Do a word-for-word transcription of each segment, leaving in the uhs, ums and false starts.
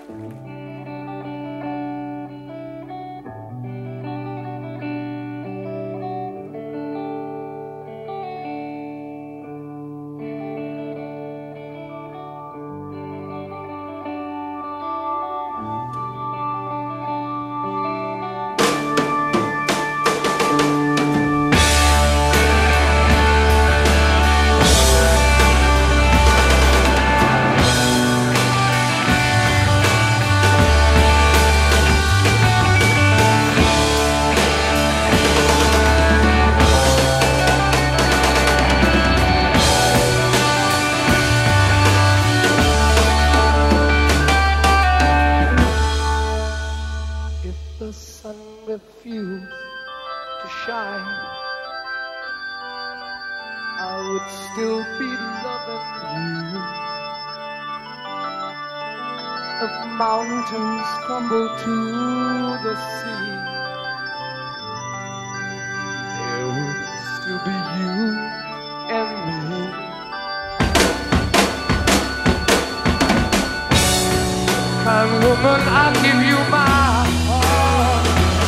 Mountains crumble to the sea, there would still be you and me. Kind woman, I'll give you my heart.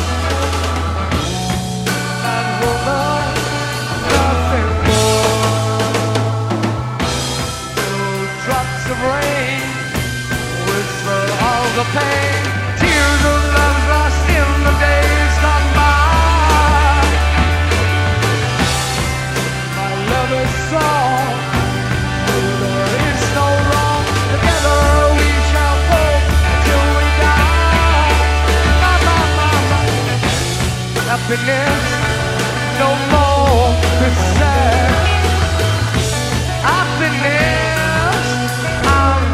Kind woman, nothing more. Little drops of rain, all the pain, tears of love lost in the days gone by. My love is song, there is no wrong. Together we shall go till we die. My, my, my, my. Happiness, no more to sad. Happiness, I'm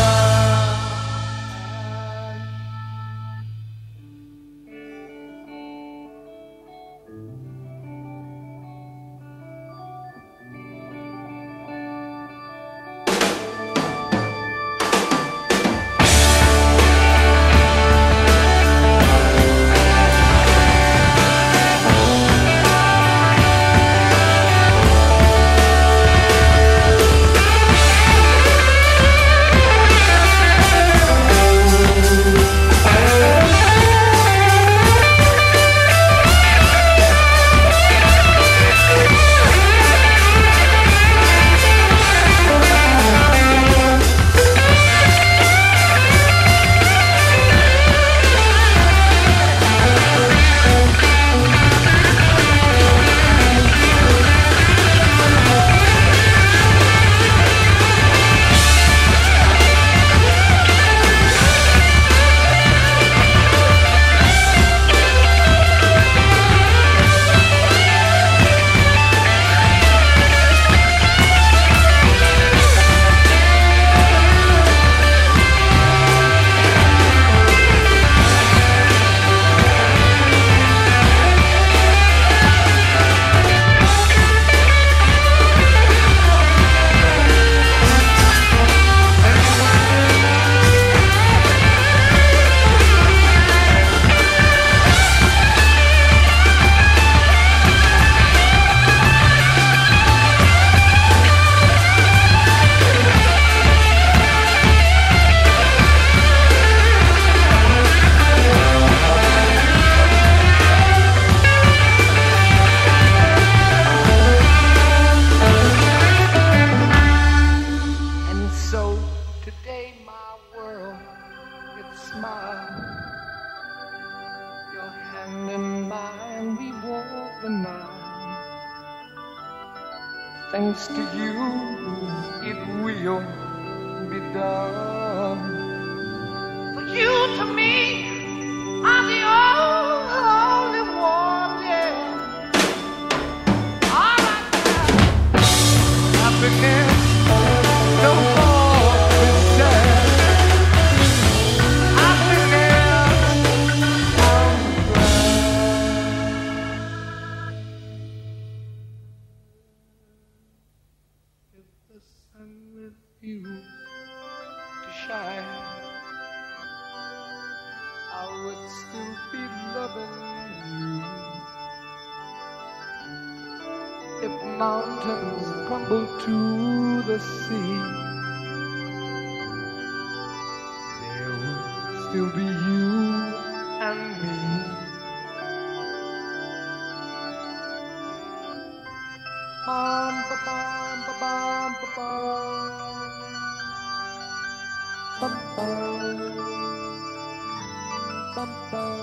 thanks to you, it will be done. For you to me, I'm the only one, yeah. All right, happiness, no more is sad. Happiness, I'm the sun refused to shine, I would still be loving you. If mountains crumble to the sea, there would still be you and me. Bum, ba, bum, ba, bum, ba, bum. Bum, bum. Bum, bum.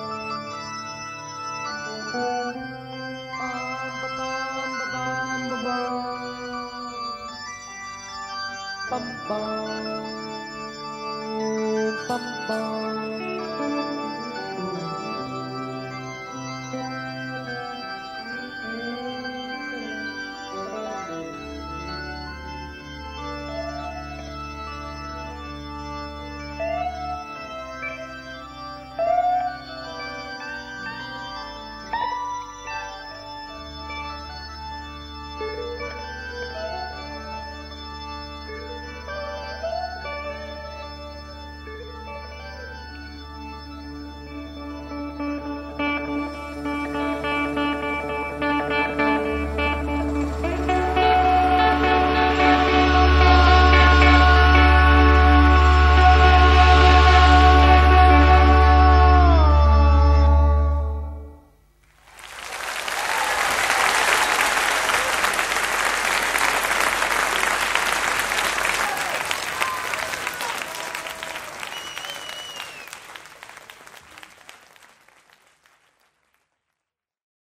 Bum, ba, bum, ba, bum, ba, bum. Bum, bum. Bum, bum.